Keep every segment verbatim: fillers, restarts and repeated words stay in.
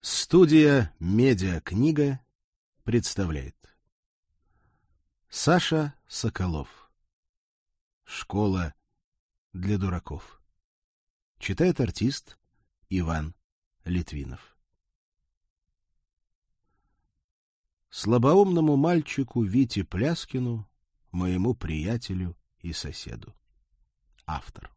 Студия «Медиакнига» представляет Саша Соколов. Школа для дураков. Читает артист Иван Литвинов. Слабоумному мальчику Вите Пляскину, моему приятелю и соседу. Автор.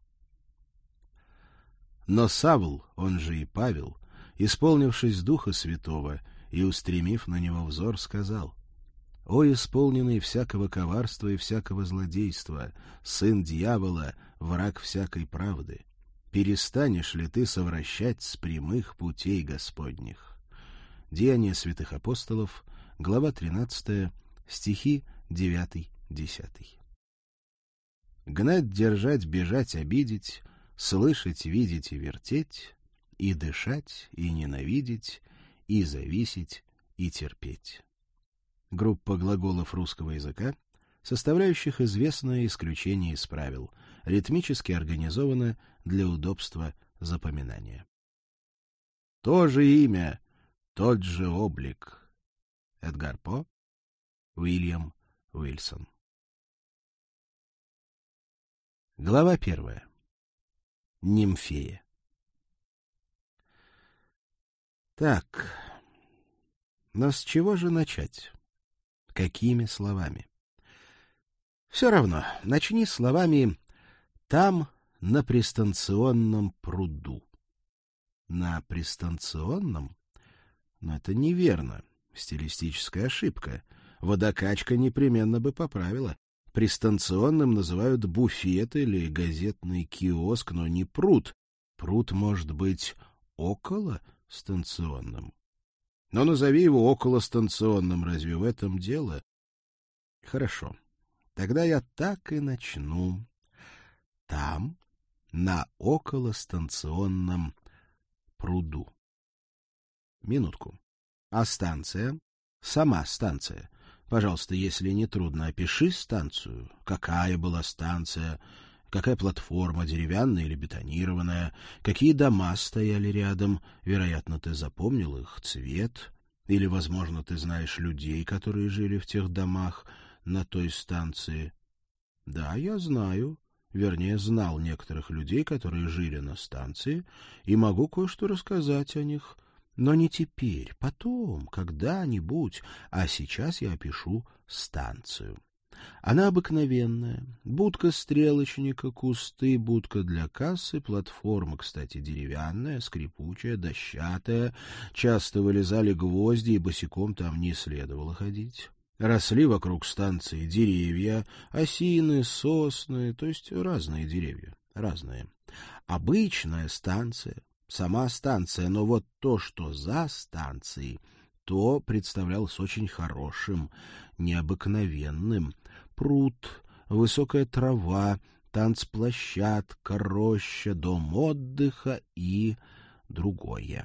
Но Савл, он же и Павел, исполнившись Духа Святого и устремив на него взор, сказал: «О, исполненный всякого коварства и всякого злодейства, сын дьявола, враг всякой правды, перестанешь ли ты совращать с прямых путей Господних?» Деяния святых апостолов, глава тринадцатая, стихи девятый-десятый. Гнать, держать, бежать, обидеть, слышать, видеть и вертеть, и дышать, и ненавидеть, и зависеть, и терпеть. Группа глаголов русского языка, составляющих известное исключение из правил, ритмически организована для удобства запоминания. То же имя, тот же облик. Эдгар По, Уильям Уилсон. Глава первая. Нимфея. Так, но с чего же начать? Какими словами? Все равно, начни словами «там, на пристанционном пруду». На пристанционном? Но это неверно, стилистическая ошибка. Водокачка непременно бы поправила. Пристанционным называют буфет или газетный киоск, но не пруд. Пруд может быть около станционным. Но назови его околостанционным, разве в этом дело? Хорошо, тогда я так и начну. Там, на околостанционном пруду. Минутку. А станция? Сама станция. Пожалуйста, если не трудно, опиши станцию. Какая была станция? Какая платформа, деревянная или бетонированная? Какие дома стояли рядом? Вероятно, ты запомнил их цвет. Или, возможно, ты знаешь людей, которые жили в тех домах на той станции. Да, я знаю. Вернее, знал некоторых людей, которые жили на станции, и могу кое-что рассказать о них. Но не теперь, потом, когда-нибудь. А сейчас я опишу станцию. Она обыкновенная. Будка стрелочника, кусты, будка для кассы, платформа, кстати, деревянная, скрипучая, дощатая. Часто вылезали гвозди, и босиком там не следовало ходить. Росли вокруг станции деревья, осины, сосны, то есть разные деревья, разные. Обычная станция, сама станция, но вот то, что за станцией, то представлялось очень хорошим, необыкновенным. Пруд, высокая трава, танцплощадка, роща, дом отдыха и другое.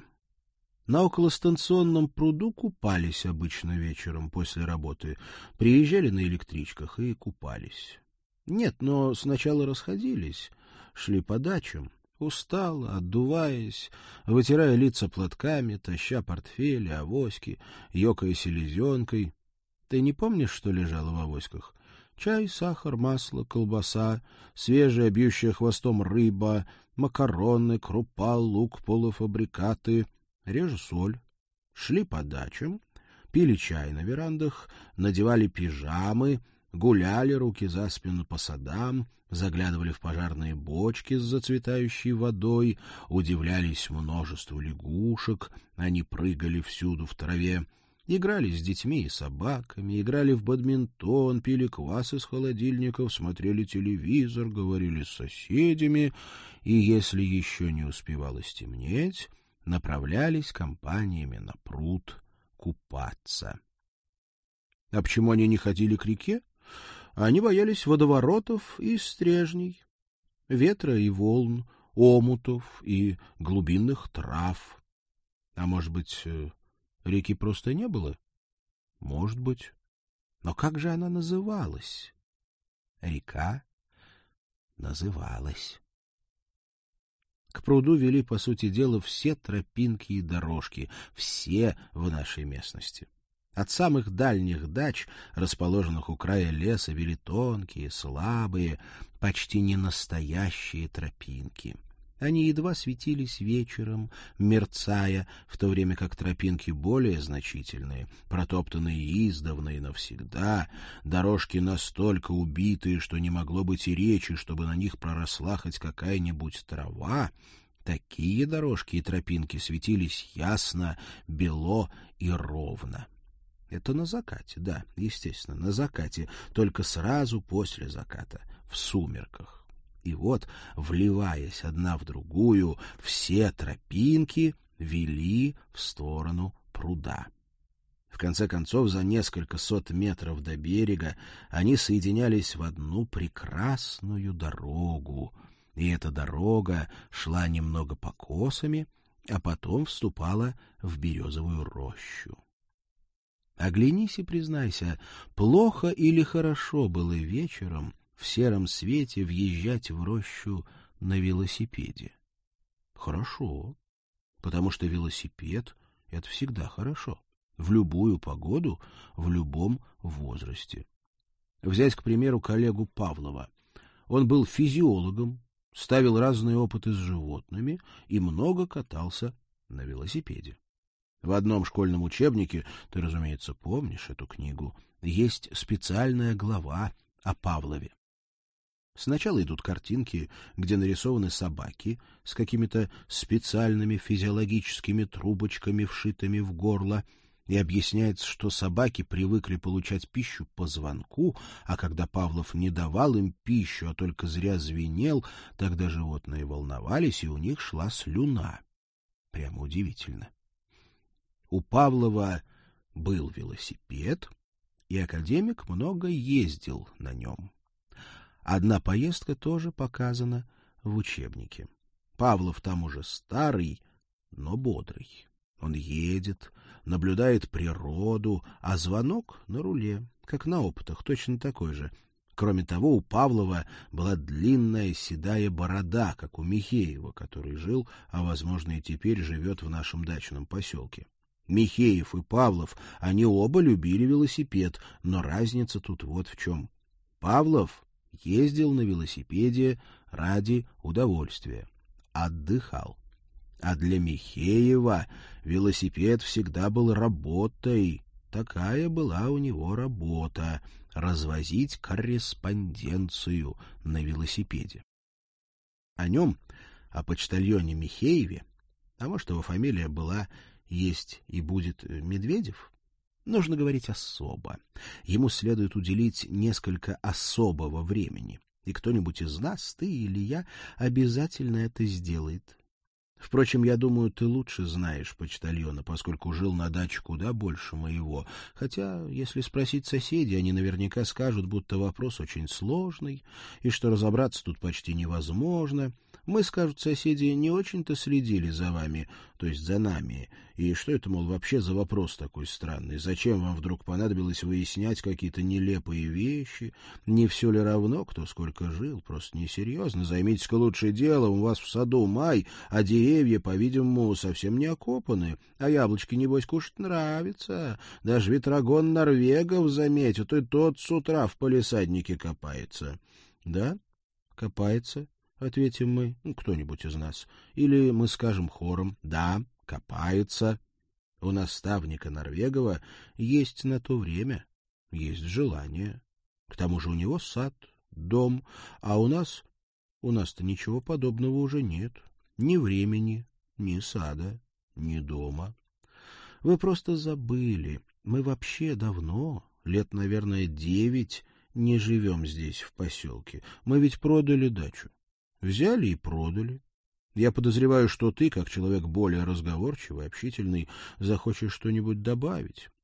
На околостанционном пруду купались обычно вечером после работы. Приезжали на электричках и купались. Нет, но сначала расходились, шли по дачам, устало, отдуваясь, вытирая лица платками, таща портфели, авоськи, ёкая селезенкой. Ты не помнишь, что лежало в авоськах? Чай, сахар, масло, колбаса, свежая, бьющая хвостом рыба, макароны, крупа, лук, полуфабрикаты, реже соль. Шли по дачам, пили чай на верандах, надевали пижамы, гуляли руки за спину по садам, заглядывали в пожарные бочки с зацветающей водой, удивлялись множеству лягушек, они прыгали всюду в траве, играли с детьми и собаками, играли в бадминтон, пили квас из холодильников, смотрели телевизор, говорили с соседями, и, если еще не успевало стемнеть, направлялись компаниями на пруд купаться. А почему они не ходили к реке? Они боялись водоворотов и стрежней, ветра и волн, омутов и глубинных трав. А может быть, реки просто не было? Может быть. Но как же она называлась? Река называлась. К пруду вели, по сути дела, все тропинки и дорожки, все в нашей местности. От самых дальних дач, расположенных у края леса, вели тонкие, слабые, почти не настоящие тропинки. Они едва светились вечером, мерцая, в то время как тропинки более значительные, протоптанные издавна и навсегда, дорожки настолько убитые, что не могло быть и речи, чтобы на них проросла хоть какая-нибудь трава, такие дорожки и тропинки светились ясно, бело и ровно. Это на закате, да, естественно, на закате, только сразу после заката, в сумерках. И вот, вливаясь одна в другую, все тропинки вели в сторону пруда. В конце концов, за несколько сот метров до берега они соединялись в одну прекрасную дорогу, и эта дорога шла немного покосами, а потом вступала в березовую рощу. Оглянись и признайся, плохо или хорошо было вечером в сером свете въезжать в рощу на велосипеде? Хорошо, потому что велосипед — это всегда хорошо, в любую погоду, в любом возрасте. Взять, к примеру, коллегу Павлова. Он был физиологом, ставил разные опыты с животными и много катался на велосипеде. В одном школьном учебнике, ты, разумеется, помнишь эту книгу, есть специальная глава о Павлове. Сначала идут картинки, где нарисованы собаки с какими-то специальными физиологическими трубочками, вшитыми в горло, и объясняется, что собаки привыкли получать пищу по звонку, а когда Павлов не давал им пищу, а только зря звенел, тогда животные волновались, и у них шла слюна. Прямо удивительно. У Павлова был велосипед, и академик много ездил на нем. Одна поездка тоже показана в учебнике. Павлов там уже старый, но бодрый. Он едет, наблюдает природу, а звонок на руле, как на опытах, точно такой же. Кроме того, у Павлова была длинная седая борода, как у Михеева, который жил, а, возможно, и теперь живет в нашем дачном поселке. Михеев и Павлов, они оба любили велосипед, но разница тут вот в чем. Павлов ездил на велосипеде ради удовольствия, отдыхал. А для Михеева велосипед всегда был работой. Такая была у него работа — развозить корреспонденцию на велосипеде. О нем, о почтальоне Михееве, а может, его фамилия была, есть и будет Медведев, нужно говорить особо. Ему следует уделить несколько особого времени, и кто-нибудь из нас, ты или я, обязательно это сделает. Впрочем, я думаю, ты лучше знаешь почтальона, поскольку жил на даче куда больше моего. Хотя, если спросить соседей, они наверняка скажут, будто вопрос очень сложный, и что разобраться тут почти невозможно. Мы, скажут соседи, не очень-то следили за вами, то есть за нами. И что это, мол, вообще за вопрос такой странный? Зачем вам вдруг понадобилось выяснять какие-то нелепые вещи? Не все ли равно, кто сколько жил? Просто несерьезно. Займитесь-ка лучше делом, у вас в саду май, а деревья, по-видимому, совсем не окопаны. А яблочки, небось, кушать нравится. Даже ветрогон норвегов заметит, и тот с утра в палисаднике копается. Да, копается. — ответим мы, ну, кто-нибудь из нас. Или мы скажем хором: «Да, копается». У наставника Норвегова есть на то время, есть желание. К тому же у него сад, дом, а у нас... У нас-то ничего подобного уже нет. Ни времени, ни сада, ни дома. Вы просто забыли. Мы вообще давно, лет, наверное, девять, не живем здесь, в поселке. Мы ведь продали дачу. Взяли и продали. Я подозреваю, что ты, как человек более разговорчивый, общительный, захочешь что-нибудь добавить.